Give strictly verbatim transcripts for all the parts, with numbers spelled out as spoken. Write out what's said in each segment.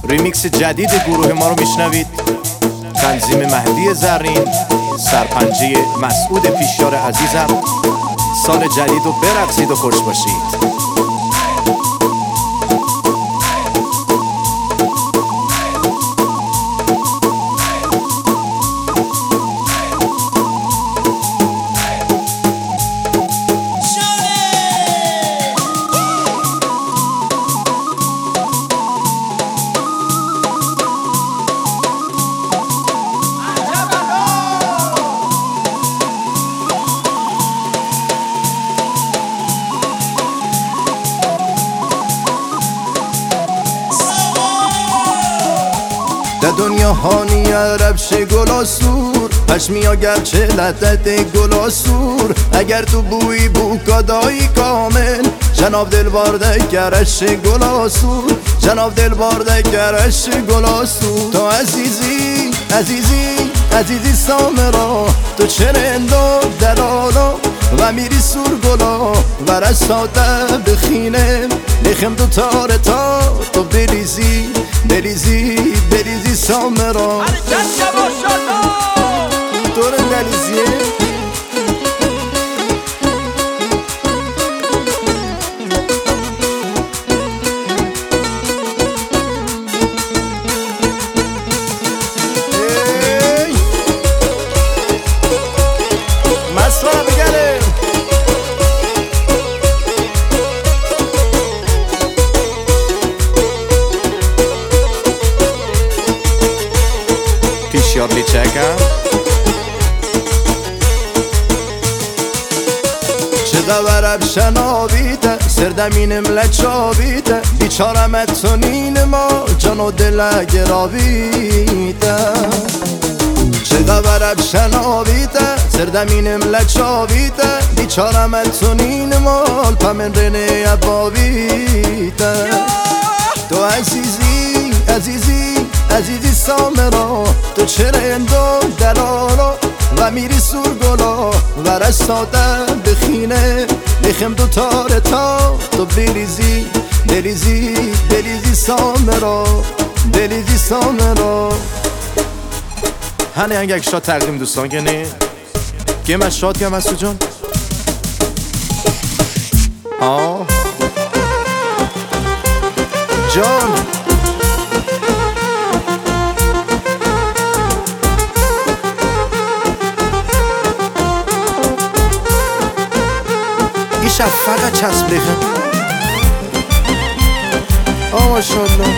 ریمیکس جدید گروه ما رو میشنوید. تنظیم مهدی زرین، سرپنجه مسعود پیشیار عزیزم. سال جدید رو برقصید و خوش باشید. در دنیا هانی عرب شه گلاسور پشمیا گرچه لطت گلاسور اگر تو بوی بو کدایی کامل جناب دل بارده گرش گلاسور جناب دل بارده گرش گلاسور تو عزیزی عزیزی عزیزی سامرا تو چرندو دلالا و میری سور گلا و رساته بخینه نخم دو تاره تا تو بریزی بریزی بریزی سامرا دور دلیزیه مسوره بگره پیشیار لیچکم چه دورب شنابیده سردمینم لچابیده بیچارم تونین ما جانو دل گرابیده چه دورب شنابیده سردمینم لچابیده بیچارم تونین مال پمن رنه عبابیده تو عزیزی عزیزی عزیزی سامرا تو چرندو دلالا و میری سور گلا و رستاده بخینه نخم دو تاره تا تو بریزی بریزی بریزی سامرا بریزی سامرا هنه هنگ شاد تقدیم دوستان گنه گم از شاد گم از سو جان آه جان ایش فقط چسب بخم آه ماشاءالله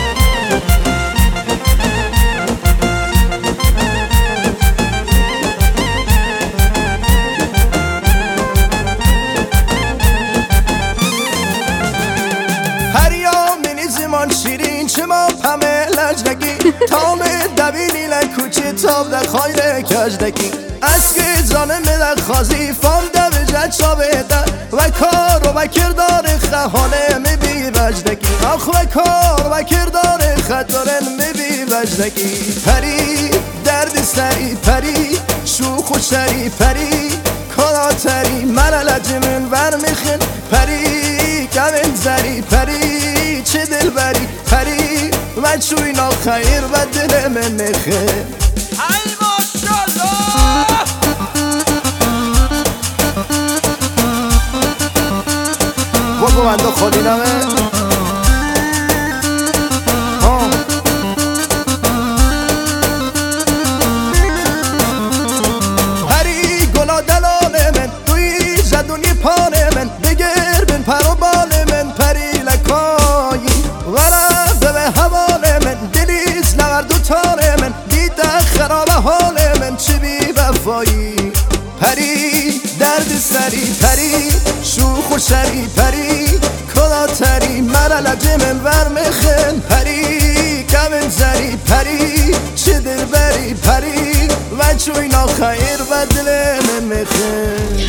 شیرین چه ما پمه لجنگی تام دبیلی لکوچی تاب در خایر کجدگی از که جانم در خازی فام دب جد شابه در و کار و کردار خواهانه می بی وجدگی آخ و کار و کردار خطارن می بی وجدگی پری درد سری پری شو خوشتری پری کلاتری من لجمن ور میخن پری کمن زری پری چه دل بری پری و چوی ناخیر و دل من نخه ای ماشالله بگو من دو خودی نمه پری گلا دلال من توی جدونی پانه من بگر بین پر و بال من پری لکایی ولا به حوال من دلیز نورد و تار من دیده خراب حال من چه بی وفایی پری درد سری پری شوخ و شری پری کلاتری مرلج من ورمخن پری کمن زری پری چه دل بری پری و چوی ناخیر و دل من مخن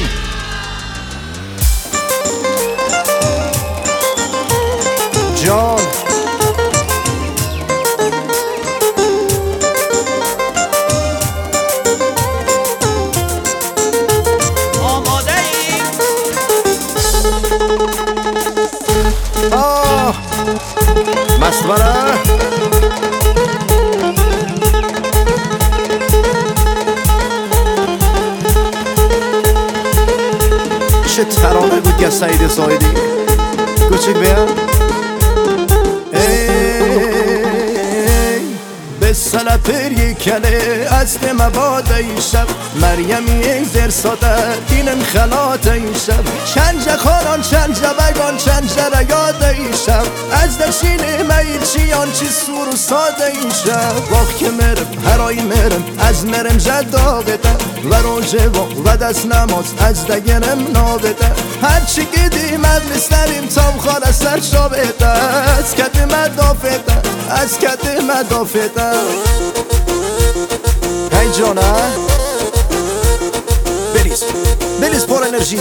جان آماده ای؟ آه مستوره سعید ساعدی کوچک بیا به سلا پری کله از مباد این شب مریمی در ساده دینم خلات این شب چند خانان چند بگان چند رگاد این شب از دشین میل چیان چی سور و ساده این شب وقت که مرم هرای مرم از مرم جداغده و روژه و دست نماز از دگرم نابده هرچی گیدی مجلس داریم تام خال از سر شابده از کت مدافده از کت مدافده هی جانه بریز بریز پر انرژی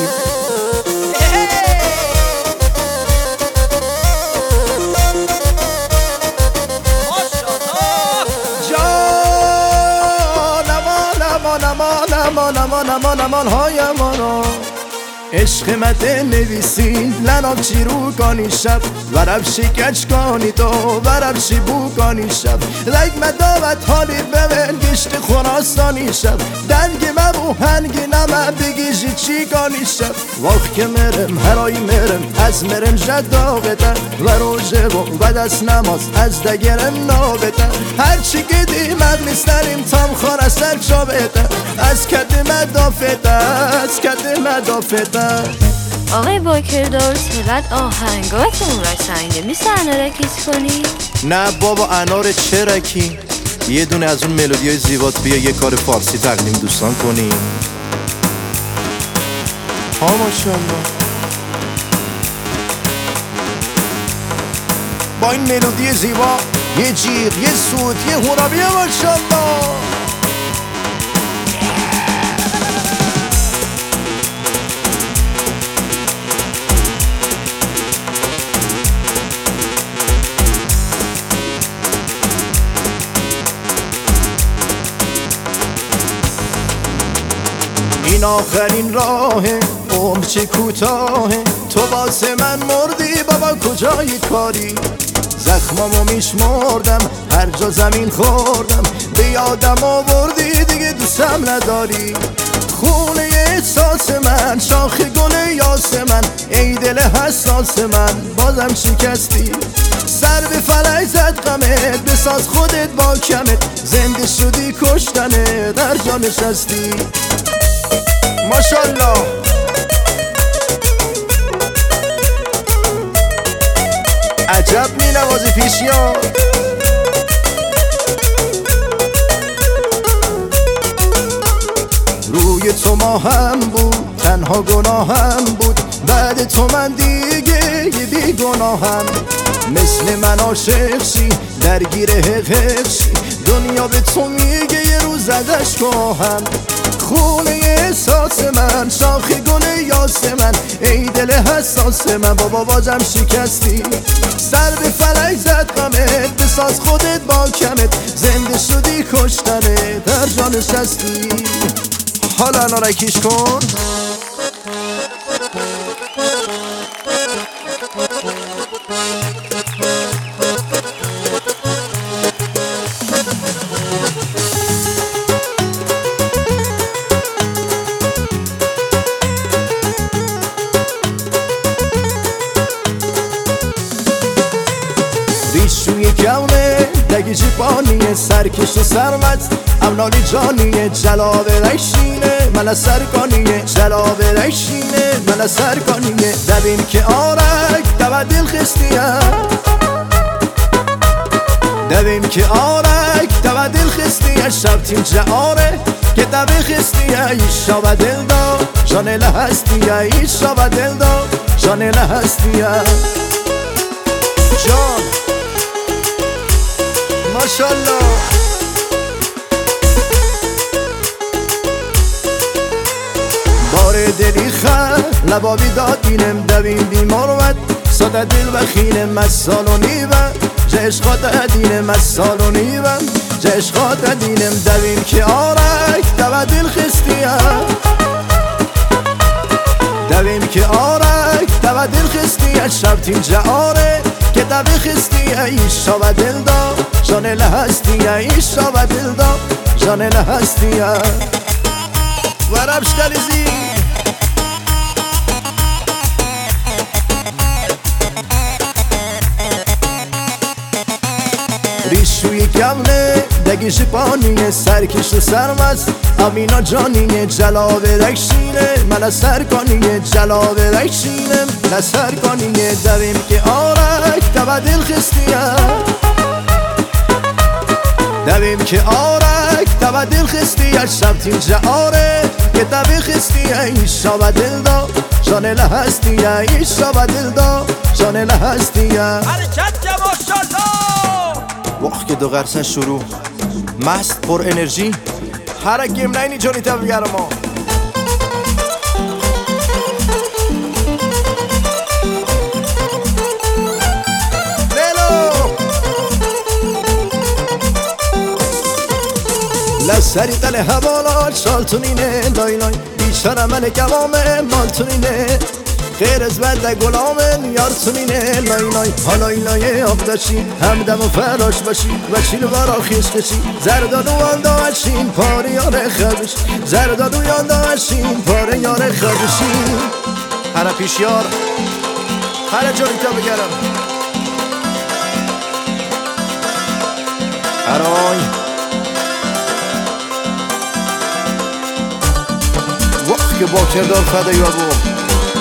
نمان نمان نمان نمان های مانا عشق مده نویسی لناب چی رو کانی شب ورب شکچ کانی تو ورب شی بو کانی شب لگ مداوت حالی بمن گشت خراسانی شب دنگی مبو هنگی نمه بگیجی چی کانی شب وقت که مرم هرای مرم از مرم جداغته و روژه و دست نماز از دگرم نابته هرچی گیدی مجلس داریم تام خار از سر چابته از کد مدافته از کد مدافته آقای باکردار چقدر آهنگاتون رسنده میشه اناره کیس کنی؟ نه بابا انار چرا کی؟ یه دونه از اون ملودی های زیبات بیا یه کار فارسی تقدیم دوستان کنی ها ماشاءالله با این ملودی زیبا یه جیغ یه سود یه هورابیه ماشاءالله این آخرین راهه عمر چه کوتاهه تو واسه من مردی بابا کجای کاری زخمامو میشمردم هر جا زمین خوردم به یادم آوردی دیگه دوستم نداری خونه احساس من شاخ گل یاس من ای دل حساس من بازم شکستی سر به فلک زد غمت بساز خودت با کمت زنده شدی کشتنه در جا نشستی ماشاءالله عجب می نوازی پیشیا روی تو ماهم بود تنها گناهم بود بعد تو من دیگه یه بی گناهم مثل من عاشق شی درگیر حقق شی دنیا به تو میگه یه روز ازش کاهم خونه احساس من شاخ گل یاس من ای دل حساس من بابا بازم شکستی سر به فلک زد غمت بساز خودت با کمت زنده شدی کشتنه در جا نشستی حالا انارکیش کن ریشوی کونه دگی جیبانیه سرکش و سرمت امنالی جانیه جلاب رشینه من سرکانیه جلاب رشینه من سرکانیه دبیم که آرک دو دل خستیه دبیم که آرک دو دل خستیه شب تیم جعاره که دو خستیه ایشا و دل دا جانه لحستیه ایشا و دل دا جانه لحستیه جان ماشاءالله بار دلی خر لبابی دادینم دویم بیمار ود ساده دل و خینم از سال و نیوم جشقا دادینم از سال و نیوم جشقا دادینم دویم که آرک دو دل خستیم دویم که آرک دو دل خستیم شب تیم جعاره که دو خستیم ایشا و دل دا جانه لحستیم ایشا و دل دا جانه لحستیم وربش کلیزی گمنه دگیش پانیه سرکش و سرمست امینا جانیه جلاب رکشینه من سرکانیه جلاب رکشینه من سرکانیه دویم که آرک دو دل خستیه دویم که آرک دو دل خستیه شبتین جعاره که دو خستیه ایشا و دل دا جانه لحستیه ایشا و دل دا جانه لحستیه حرکت که ماشالله وقت که دو غرسه شروع مست پر انرژی حرکیم نینی جانی تا بگرم ما لسری قل حوالا شالتونینه لای لای بیچاره من گوامه مالتونینه غیر از بنده گلامن یارتونینه لای لای حالای لای آب داشی همدم و فراش باشی و چیل بارا خیش کشی زردادو انداشین پاره یاره خبش زردادو انداشین پاره یاره خبشی هر پیش یار هر جایی تا بگرم هرای وقت که با کردار فده یاد بود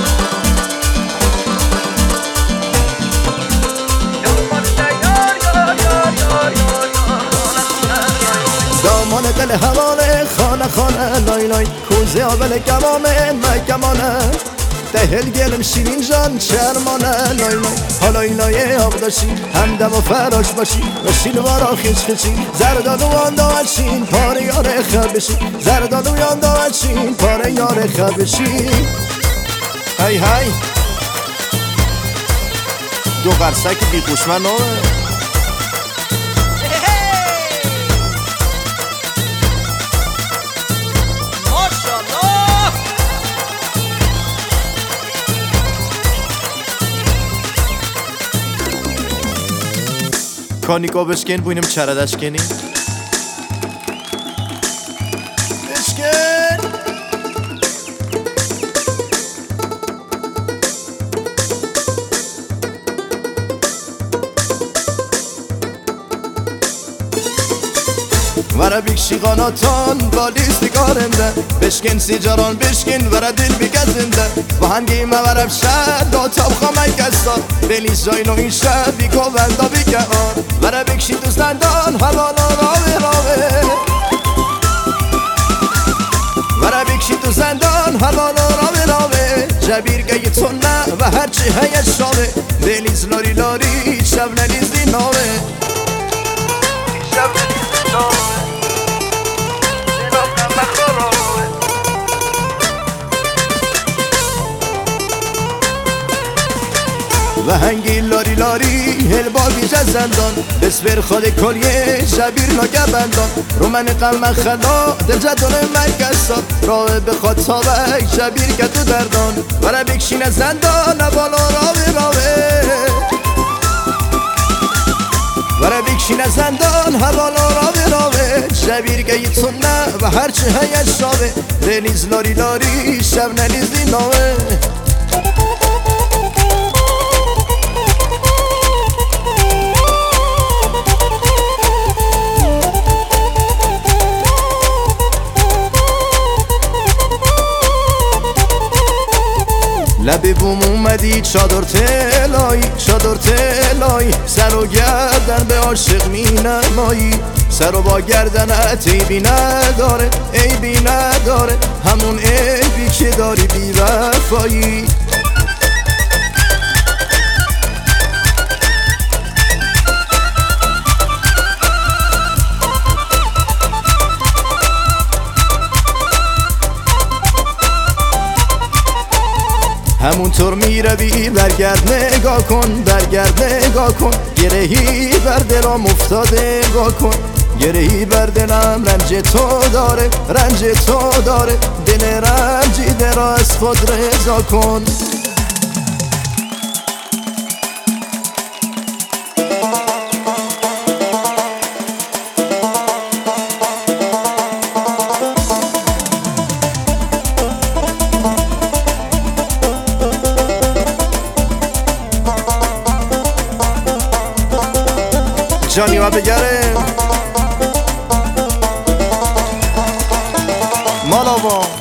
دامان دل حوانه خانه خانه لای لای کوزه آبل گمامه مگمانه دهل گلم شیرین جان چرمانه لای لای حالای لای آب داشی همدم و فراش باشی و شیلوارا خیش خیشی زردادو انداشین پاره یاره خبشی زردادو انداشین پاره یاره خبشی هی هی دو غرسک بی خوشمن نامه ماشالله کانیکا بشکن بوینم چردش کنی بشکن ورا بیکشی قاناتان بالیستی کارنده بشکن سیجاران بشکن ورا دل بگزنده با هنگی مورب شد دا تاب خامه کستان بلیز جای نو این شد بیکو بندا بیگه آن ورا بیکشی تو زندان حوالا راوه راوه ورا بیکشی تو زندان حوالا راوه راوه جبیر گی تو نه و هرچی هیت شاوه بلیز لاری لاری شب نلیزی ناوه شب نلیزی ناوه و هنگی لاری لاری هل باقی زندان بسپر خود کلیه شبیر ناگه بندان رو من قلم خلا دل جدون مرکز راه بخواد تابک شبیر که تو دردان ورا بکشین زندان بالا راوه راوه ورا بکشین زندان حوالا راوه راوه شبیر که تو نه و هرچی هیت شاوه دلیز لاری لاری شب نلیزی ناوه لبی بوم اومدی چادر تلایی چادر تلایی سر و گردن به عاشق می نمایی سر و با گردنت عیبی نداره عیبی نداره همون عیبی که داری بی وفایی همونطور میروی برگرد نگاه کن برگرد نگاه کن گرهی بر دلم افتاده نگاه کن گرهی بر دلم رنج تو داره رنج تو داره دل رنجیده را از خود رضا کن جانی و بگرم مالا با